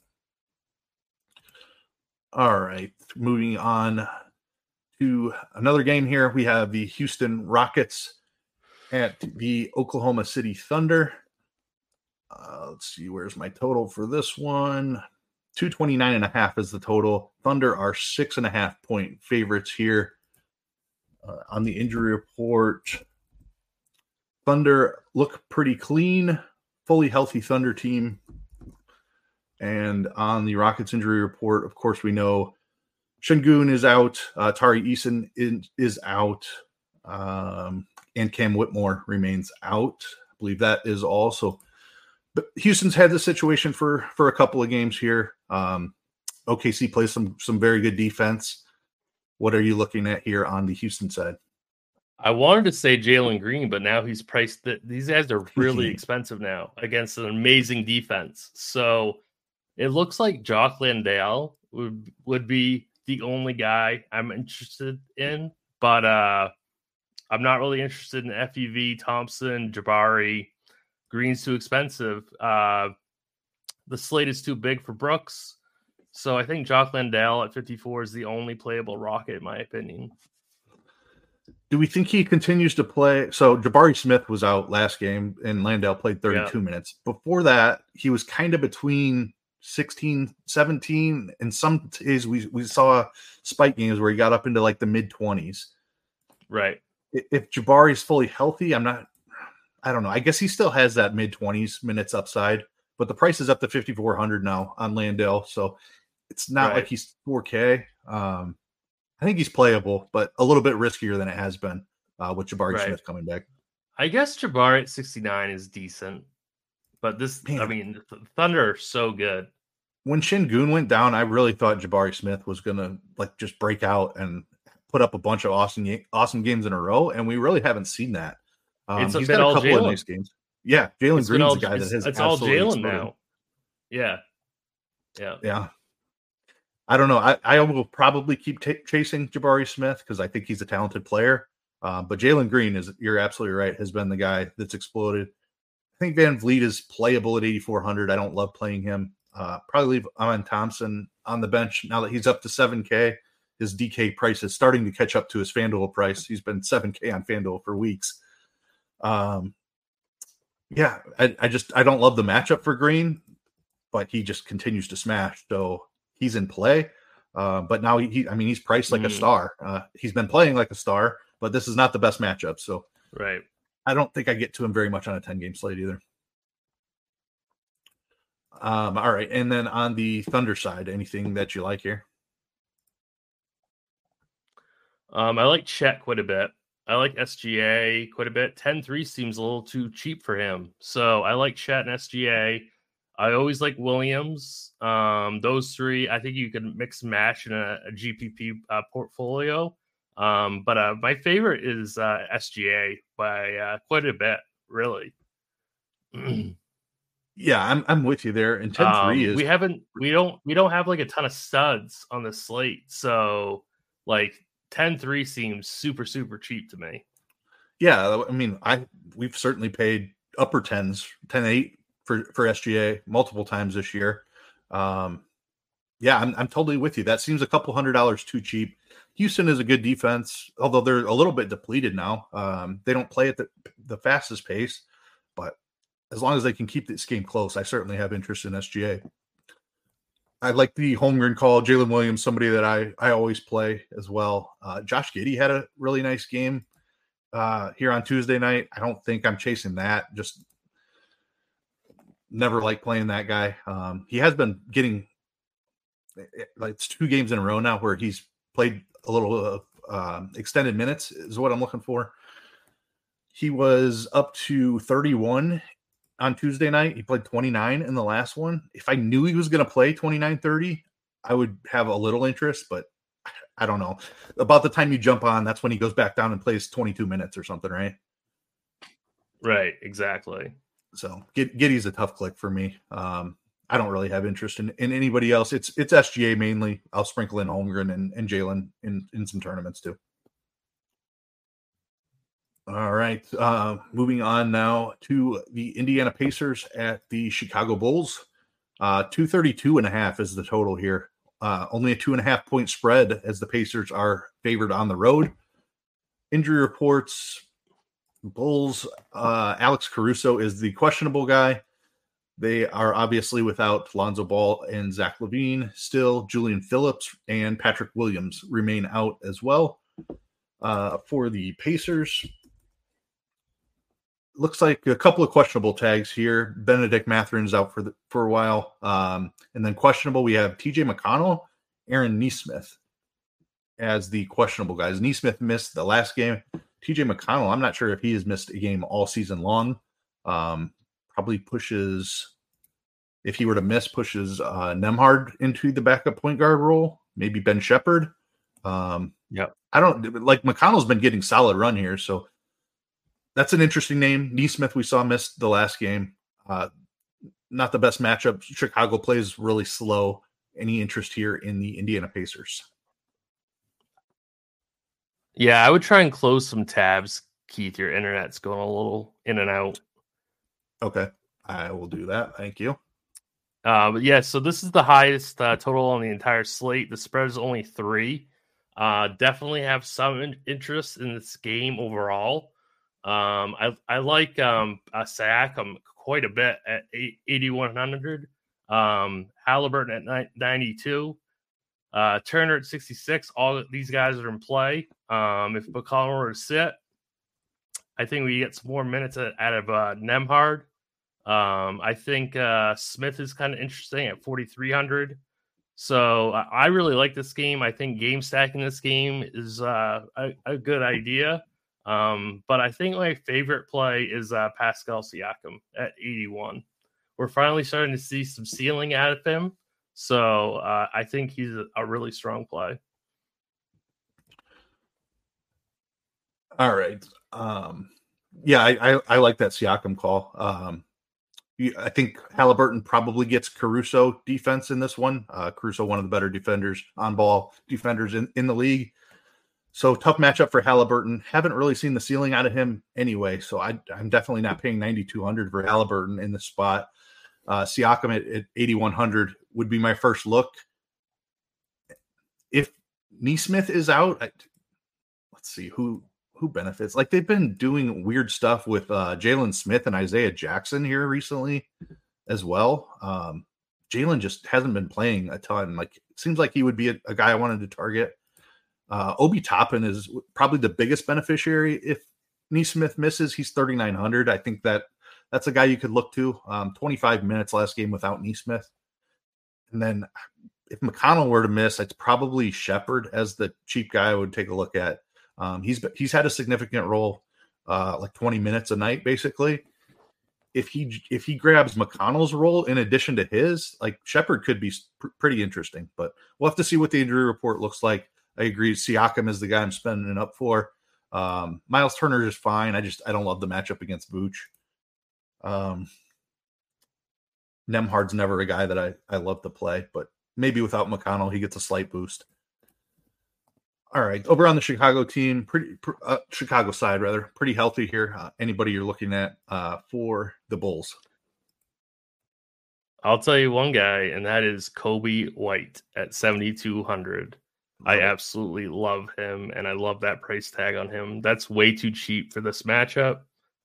All right, moving on to another game here. We have the Houston Rockets at the Oklahoma City Thunder. Let's see, where's my total for this one? 229.5 is the total. Thunder are 6.5 point favorites here. On the injury report, Thunder look pretty clean, fully healthy Thunder team. And on the Rockets injury report, of course, we know Şengün is out, Tari Eason is out, and Cam Whitmore remains out. I believe that is also. But Houston's had this situation for a couple of games here. OKC plays some very good defense. What are you looking at here on the Houston side? I wanted to say Jalen Green, but now he's priced that these guys are really expensive now against an amazing defense. So it looks like Jock Landale would be the only guy I'm interested in, but I'm not really interested in FEV, Thompson, Jabari. Green's too expensive. The slate is too big for Brooks. So I think Jock Landale at 54 is the only playable Rocket, in my opinion. Do we think he continues to play? So Jabari Smith was out last game, and Landale played 32 minutes. Before that, he was kind of between 16, 17, and some days we saw spike games where he got up into like the mid-20s. Right. If Jabari's fully healthy, I don't know. I guess he still has that mid-20s minutes upside, but the price is up to 5,400 now on Landale, so it's not like he's 4K. I think he's playable, but a little bit riskier than it has been with Jabari Smith coming back. I guess Jabari at 69 is decent, but the Thunder are so good. When Şengün went down, I really thought Jabari Smith was gonna like just break out and put up a bunch of awesome games in a row, and we really haven't seen that. He's got a couple of nice games. Yeah, Jalen Green's the guy that has. It's all Jalen now. Yeah. I don't know. I will probably keep chasing Jabari Smith because I think he's a talented player. But Jalen Green you're absolutely right, has been the guy that's exploded. I think Van Vliet is playable at 8,400. I don't love playing him. Probably leave Amen Thompson on the bench now that he's up to 7K. His DK price is starting to catch up to his FanDuel price. He's been 7K on FanDuel for weeks. I don't love the matchup for Green, but he just continues to smash. So he's in play. But now he's priced like a star. He's been playing like a star, but this is not the best matchup. So I don't think I get to him very much on a 10-game slate either. All right. And then on the Thunder side, anything that you like here? I like Chet quite a bit. I like SGA quite a bit. 10-3 seems a little too cheap for him. So I like Chet and SGA. I always like Williams. Those three, I think you can mix and match in a GPP portfolio. But my favorite is SGA by quite a bit, really. Yeah, I'm with you there. And 10-3 is we don't have like a ton of studs on the slate, so like 10-3 seems super cheap to me. Yeah, I mean, we've certainly paid upper 10s, 10-8 for SGA multiple times this year. Yeah, I'm totally with you. That seems a couple $100 too cheap. Houston is a good defense, although they're a little bit depleted now. They don't play at the fastest pace, but as long as they can keep this game close, I certainly have interest in SGA. I like the Holmgren call. Jalen Williams, somebody that I always play as well. Josh Giddey had a really nice game here on Tuesday night. I don't think I'm chasing that. Just never like playing that guy. He has been getting like it's 2 games in a row now where he's played a little extended minutes is what I'm looking for. He was up to 31 on Tuesday night. He played 29 in the last one. If I knew he was going to play 29-30, I would have a little interest, but I don't know. About the time you jump on, that's when he goes back down and plays 22 minutes or something, right? Right, exactly. So Giddey's a tough click for me. I don't really have interest in anybody else. It's SGA mainly. I'll sprinkle in Holmgren and Jalen in some tournaments too. All right. Moving on now to the Indiana Pacers at the Chicago Bulls. 232.5 is the total here. Only a 2.5 point spread as the Pacers are favored on the road. Injury reports. Bulls, Alex Caruso is the questionable guy. They are obviously without Lonzo Ball and Zach LaVine still. Julian Phillips and Patrick Williams remain out as well. For the Pacers, looks like a couple of questionable tags here. Benedict Mathurin's out for a while. And then questionable, we have TJ McConnell, Aaron Nesmith as the questionable guys. Nesmith missed the last game. TJ McConnell, I'm not sure if he has missed a game all season long. Probably pushes, if he were to miss, pushes Nembhard into the backup point guard role. Maybe Ben Shepherd. Yep. I don't like McConnell's been getting solid run here, so that's an interesting name. Nesmith we saw missed the last game. Not the best matchup. Chicago plays really slow. Any interest here in the Indiana Pacers? Yeah, I would try and close some tabs, Keith. Your internet's going a little in and out. Okay, I will do that. Thank you. But yeah, so this is the highest total on the entire slate. The spread is only 3. Definitely have some interest in this game overall. I like Siakam quite a bit at 8,100. Halliburton at 92. Turner at 66. All these guys are in play. If McConnell were to sit, I think we get some more minutes out of Nembhard. I think Smith is kind of interesting at 4,300. So I really like this game. I think game stacking this game is a good idea. But I think my favorite play is Pascal Siakam at 81. We're finally starting to see some ceiling out of him. So I think he's a really strong play. All right. Yeah, I like that Siakam call. I think Halliburton probably gets Caruso defense in this one. Caruso, one of the better defenders, on-ball defenders in the league. So tough matchup for Halliburton. Haven't really seen the ceiling out of him anyway, so I'm definitely not paying 9,200 for Halliburton in the spot. Siakam at 8,100 would be my first look. If Nesmith is out, let's see who benefits. Like they've been doing weird stuff with Jalen Smith and Isaiah Jackson here recently as well. Jalen just hasn't been playing a ton. Like it seems like he would be a guy I wanted to target. Obi Toppin is probably the biggest beneficiary. If Nesmith misses, he's 3,900. I think that's a guy you could look to. 25 minutes last game without Nesmith. And then if McConnell were to miss, it's probably Shepherd as the cheap guy I would take a look at. He's had a significant role, like 20 minutes a night, basically. If he grabs McConnell's role in addition to his, like Shepherd could be pretty interesting. But we'll have to see what the injury report looks like. I agree. Siakam is the guy I'm spending it up for. Miles Turner is fine. I don't love the matchup against Vooch. Nemhard's never a guy that I love to play, but maybe without McConnell, he gets a slight boost. All right, over on the Chicago team, Chicago side rather, pretty healthy here. Anybody you're looking at for the Bulls? I'll tell you one guy, and that is Coby White at 7,200. I absolutely love him, and I love that price tag on him. That's way too cheap for this matchup.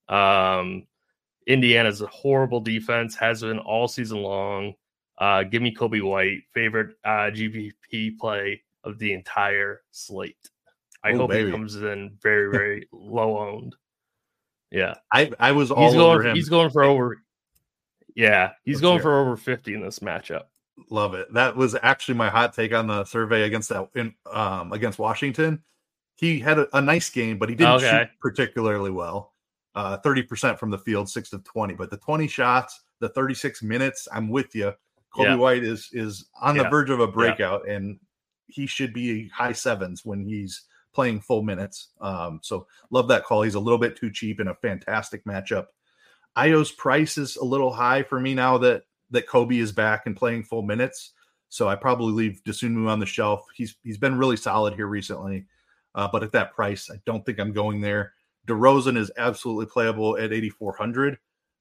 Indiana's a horrible defense, has been all season long. Give me Coby White, favorite GPP play of the entire slate. I hope he comes in very, very low owned. Yeah, I was all over him. He's going for over. Yeah, he's going for over 50 in this matchup. Love it. That was actually my hot take on the survey against Washington. He had a nice game, but he didn't shoot particularly well. 30% from the field, 6 of 20. But the 20 shots, the 36 minutes, I'm with you. Coby White is on the verge of a breakout, and he should be high sevens when he's playing full minutes. So love that call. He's a little bit too cheap in a fantastic matchup. Io's price is a little high for me now that Coby is back and playing full minutes. So I probably leave Dosunmu on the shelf. He's been really solid here recently. But at that price, I don't think I'm going there. DeRozan is absolutely playable at 8,400.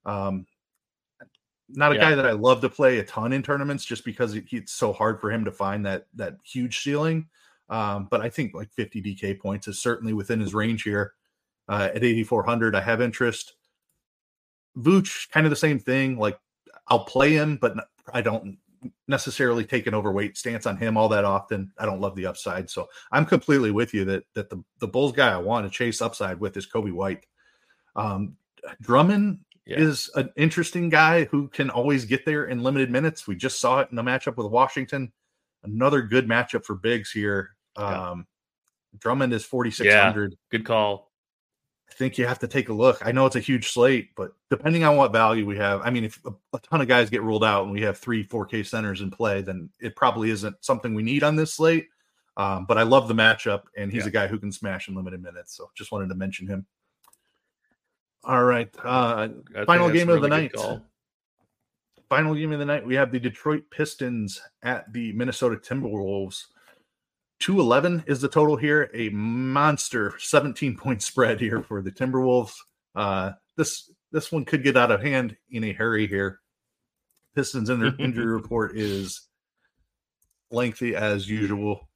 Not a guy that I love to play a ton in tournaments just because it's so hard for him to find that huge ceiling. But I think like 50 DK points is certainly within his range here. At 8,400, I have interest. Vooch, kind of the same thing. Like I'll play him, but I don't necessarily take an overweight stance on him all that often. I don't love the upside. So I'm completely with you that the Bulls guy I want to chase upside with is Coby White. Drummond is an interesting guy who can always get there in limited minutes. We just saw it in the matchup with Washington. Another good matchup for bigs here. Drummond is 4,600. Good call. I think you have to take a look. I know it's a huge slate, but depending on what value we have, I mean, if a ton of guys get ruled out and we have 3 4K centers in play, then it probably isn't something we need on this slate. But I love the matchup, and he's a guy who can smash in limited minutes. So just wanted to mention him. All right. Final game of the night. Final game of the night. We have the Detroit Pistons at the Minnesota Timberwolves. 211 is the total here. A monster 17-point spread here for the Timberwolves. This one could get out of hand in a hurry here. Pistons injury report is lengthy as usual.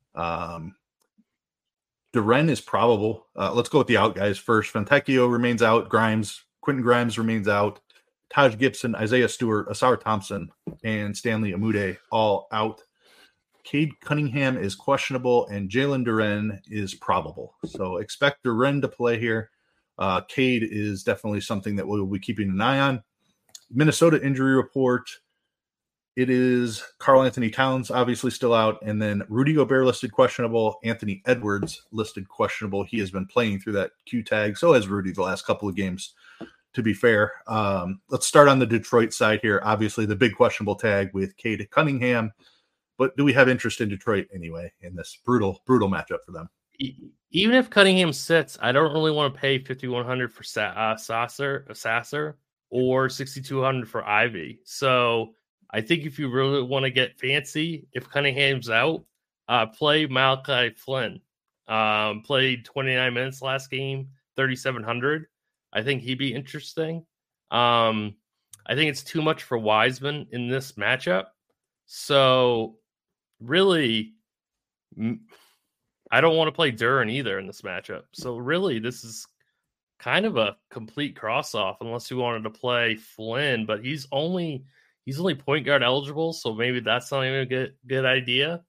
Duren is probable. Let's go with the out guys first. Fontecchio remains out. Quentin Grimes remains out. Taj Gibson, Isaiah Stewart, Asar Thompson, and Stanley Amude all out. Cade Cunningham is questionable, and Jalen Duren is probable. So expect Duren to play here. Cade is definitely something that we'll be keeping an eye on. Minnesota injury report. It is Karl Anthony Towns, obviously still out, and then Rudy Gobert listed questionable. Anthony Edwards listed questionable. He has been playing through that Q tag. So has Rudy the last couple of games, to be fair. Let's start on the Detroit side here. Obviously, the big questionable tag with Cade Cunningham. But do we have interest in Detroit anyway in this brutal matchup for them? Even if Cunningham sits, I don't really want to pay 5,100 for Sasser or 6,200 for Ivy. So I think if you really want to get fancy, if Cunningham's out, play Malachi Flynn. Played 29 minutes last game, 3,700. I think he'd be interesting. I think it's too much for Wiseman in this matchup. So really, I don't want to play Duren either in this matchup. So really, this is kind of a complete cross-off unless you wanted to play Flynn, but he's only point guard eligible, so maybe that's not even a good idea.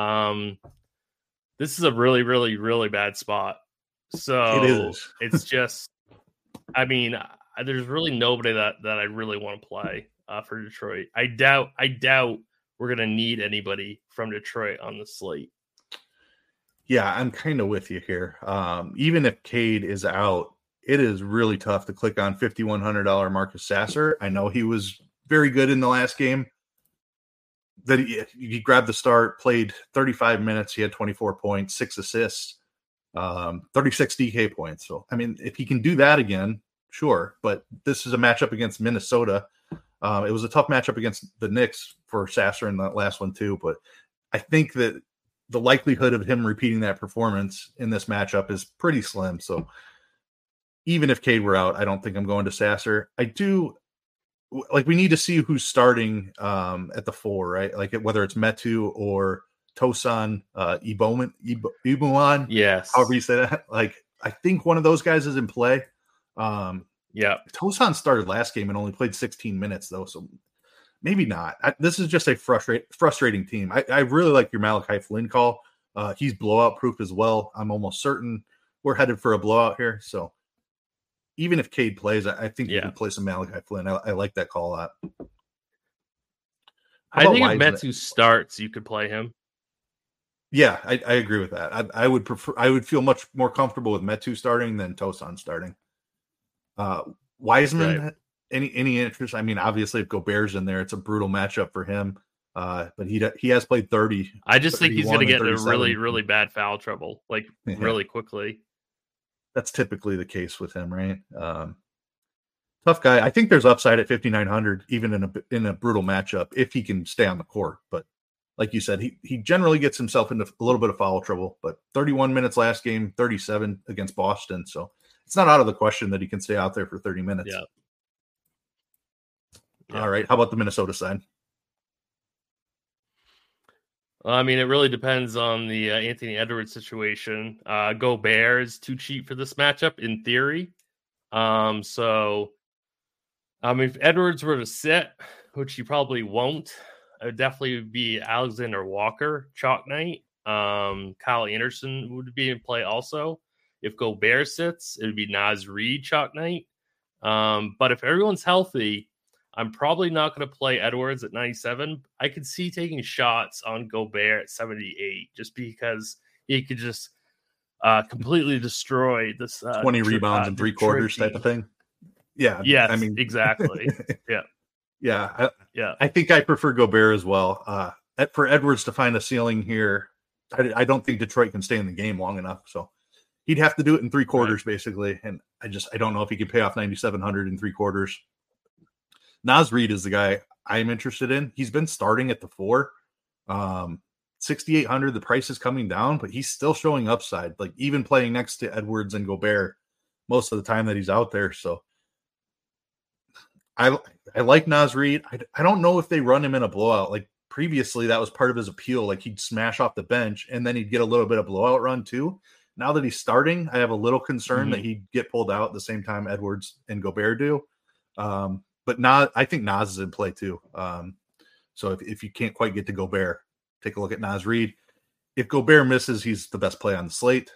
This is a really, really, really bad spot. So it's just, I mean, there's really nobody that I really want to play for Detroit. I doubt we're going to need anybody from Detroit on the slate. Yeah, I'm kind of with you here. Even if Cade is out, it is really tough to click on $5,100 Marcus Sasser. I know he was very good in the last game, that he grabbed the start, played 35 minutes. He had 24 points, 6 assists, 36 DK points. So, I mean, if he can do that again, sure. But this is a matchup against Minnesota. It was a tough matchup against the Knicks for Sasser in that last one too. But I think that the likelihood of him repeating that performance in this matchup is pretty slim. So even if Cade were out, I don't think I'm going to Sasser. I do like, we need to see who's starting at the 4, right? Like whether it's Metu or Tosan, Ibuan, yes, however you say that. Like, I think one of those guys is in play. Yeah, Tosan started last game and only played 16 minutes though, so maybe not. This is just a frustrating team. I really like your Malachi Flynn call. He's blowout proof as well. I'm almost certain we're headed for a blowout here. So even if Cade plays, I think you can play some Malachi Flynn. I like that call a lot. I think if Metu starts, you could play him. Yeah, I agree with that. I would prefer. I would feel much more comfortable with Metu starting than Tosan starting. Wiseman, right. Any interest? I mean, obviously, if Gobert's in there, it's a brutal matchup for him. But he has played 30. I just think he's going to get into really, really bad foul trouble, like really quickly. That's typically the case with him, right? Tough guy. I think there's upside at 5,900, even in a brutal matchup, if he can stay on the court. But like you said, he generally gets himself into a little bit of foul trouble. But 31 minutes last game, 37 against Boston, so it's not out of the question that he can stay out there for 30 minutes. Yeah. All right. How about the Minnesota side? I mean, it really depends on the Anthony Edwards situation. Gobert is too cheap for this matchup in theory. So, I mean, if Edwards were to sit, which he probably won't, it would definitely be Alexander Walker, chalk night. Kyle Anderson would be in play also. If Gobert sits, it would be Naz Reid, chalk night. But if everyone's healthy, I'm probably not going to play Edwards at 97. I could see taking shots on Gobert at 78 just because he could just completely destroy this 20 rebounds in 3 quarters type of thing. Yeah. Yes, I mean, exactly. Yeah. Yeah. I think I prefer Gobert as well. For Edwards to find a ceiling here, I don't think Detroit can stay in the game long enough. So he'd have to do it in 3 quarters, basically. And I don't know if he can pay off 9,700 in 3 quarters. Naz Reid is the guy I'm interested in. He's been starting at the 4. 6,800, the price is coming down, but he's still showing upside, like even playing next to Edwards and Gobert most of the time that he's out there. So I like Naz Reid. I don't know if they run him in a blowout. Like previously, that was part of his appeal. Like he'd smash off the bench and then he'd get a little bit of blowout run too. Now that he's starting, I have a little concern that he'd get pulled out at the same time Edwards and Gobert do. But I think Naz is in play too. So if you can't quite get to Gobert, take a look at Naz Reid. If Gobert misses, he's the best play on the slate.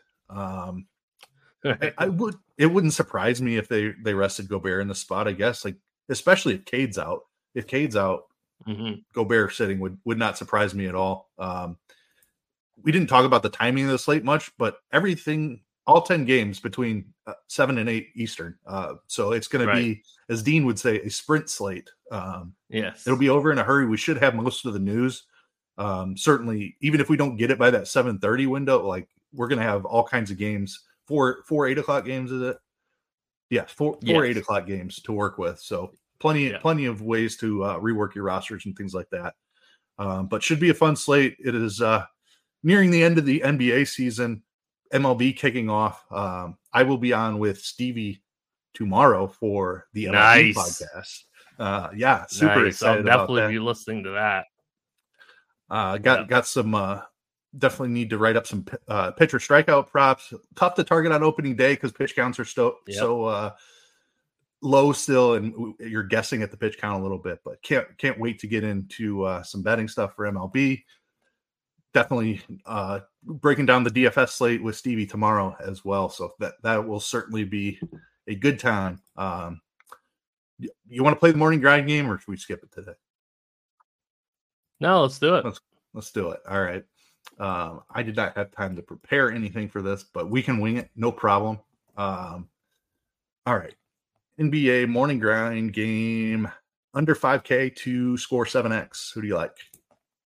It wouldn't surprise me if they rested Gobert in the spot, I guess, like especially if Cade's out. If Cade's out, Gobert sitting would not surprise me at all. We didn't talk about the timing of the slate much, but all 10 games between 7 and 8 Eastern. So it's going to be, as Dean would say, a sprint slate. Yes. It'll be over in a hurry. We should have most of the news. Certainly, even if we don't get it by that 7:30 window, like we're going to have all kinds of games. 4 8:00 games, is it? Yeah, 4 8:00 games to work with. So plenty of ways to rework your rosters and things like that. But should be a fun slate. It is nearing the end of the NBA season. MLB kicking off. I will be on with Stevie tomorrow for the MLB podcast. Super excited I'll about that. definitely be listening to that. Got some. Definitely need to write up some pitcher strikeout props. Tough to target on opening day because pitch counts are so low still, and you're guessing at the pitch count a little bit. But can't wait to get into some betting stuff for MLB. Definitely breaking down the DFS slate with Stevie tomorrow as well. So that will certainly be a good time. You want to play the morning grind game, or should we skip it today? No, let's do it. Let's do it. All right. I did not have time to prepare anything for this, but we can wing it. No problem. All right. NBA morning grind game under 5K to score 7X. Who do you like?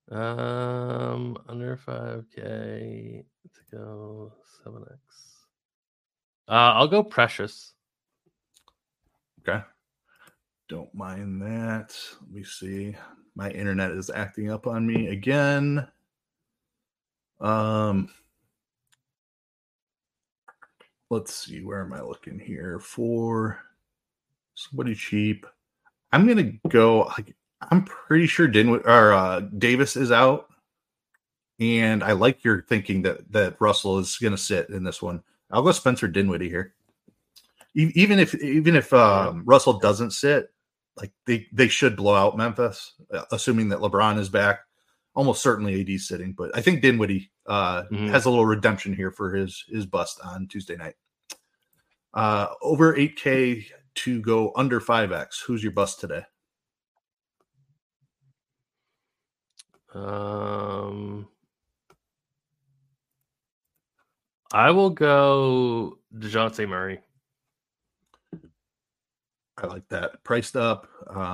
Under 5K to go 7X. I'll go Precious. Okay. Don't mind that. Let me see. My internet is acting up on me again. Let's see. Where am I looking here for somebody cheap? I'm gonna go. I'm pretty sure Davis is out, and I like your thinking that Russell is gonna sit in this one. I'll go Spencer Dinwiddie here. Even if Russell doesn't sit, like they should blow out Memphis, assuming that LeBron is back. Almost certainly AD sitting, but I think Dinwiddie has a little redemption here for his bust on Tuesday night. Over 8K to go under 5X. Who's your bust today? I will go DeJounte Murray. I like that. Priced up.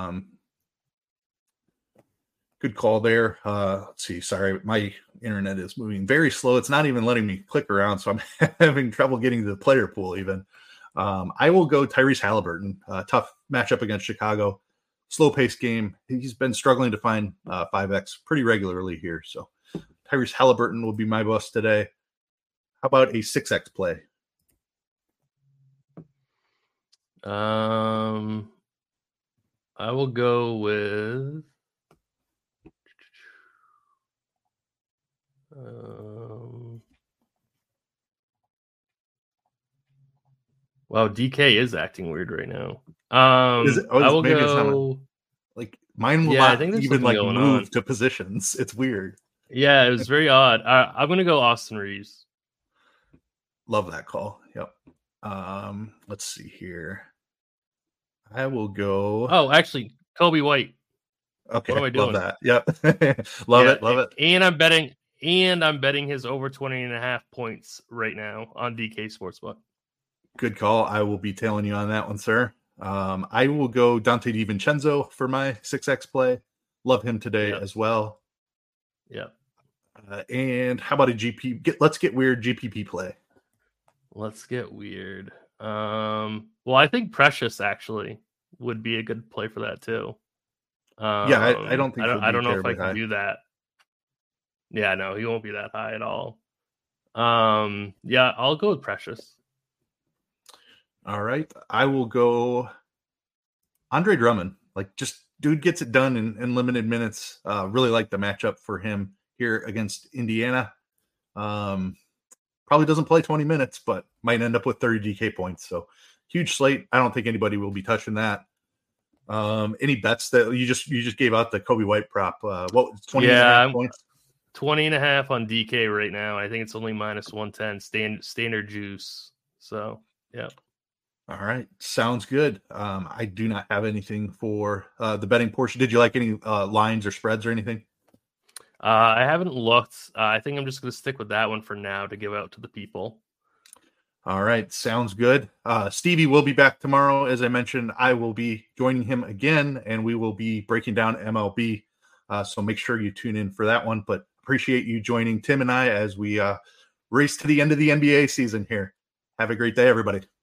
Good call there. Let's see. Sorry, my internet is moving very slow. It's not even letting me click around, so I'm having trouble getting to the player pool even. I will go Tyrese Halliburton. Tough matchup against Chicago. Slow-paced game. He's been struggling to find 5X pretty regularly here. So Tyrese Halliburton will be my bust today. How about a 6X play? I will go with wow, DK is acting weird right now. I will go like mine will not even like move to positions. It's weird. Yeah, it was very odd. I'm gonna go Austin Reeves. Love that call. Yep. Let's see here. I will go. Oh, actually, Kobe White. Okay, what am I doing? Love that. Yep. Love it. And I'm betting his over 20.5 points right now on DK Sportsbook. Good call. I will be tailing you on that one, sir. I will go Dante DiVincenzo for my 6X play. Love him today as well. Yeah. And how about a GP? Let's get weird GPP play. Let's get weird. Well, I think Precious actually would be a good play for that too. I don't think I don't know if I can do that. Yeah, no, he won't be that high at all. Yeah, I'll go with Precious. All right, I will go Andre Drummond. Like, just dude gets it done in limited minutes. Really like the matchup for him here against Indiana. Probably doesn't play 20 minutes, but might end up with 30 DK points. So huge slate. I don't think anybody will be touching that. Any bets that you just gave out the Kobe White prop? What 20 points? 20.5 on DK right now. I think it's only minus 110 standard juice. So yeah. All right, sounds good. I do not have anything for the betting portion. Did you like any lines or spreads or anything? I haven't looked. I think I'm just going to stick with that one for now to give out to the people. All right, sounds good. Stevie will be back tomorrow. As I mentioned, I will be joining him again, and we will be breaking down MLB. So make sure you tune in for that one. But appreciate you joining Tim and I as we race to the end of the NBA season here. Have a great day, everybody.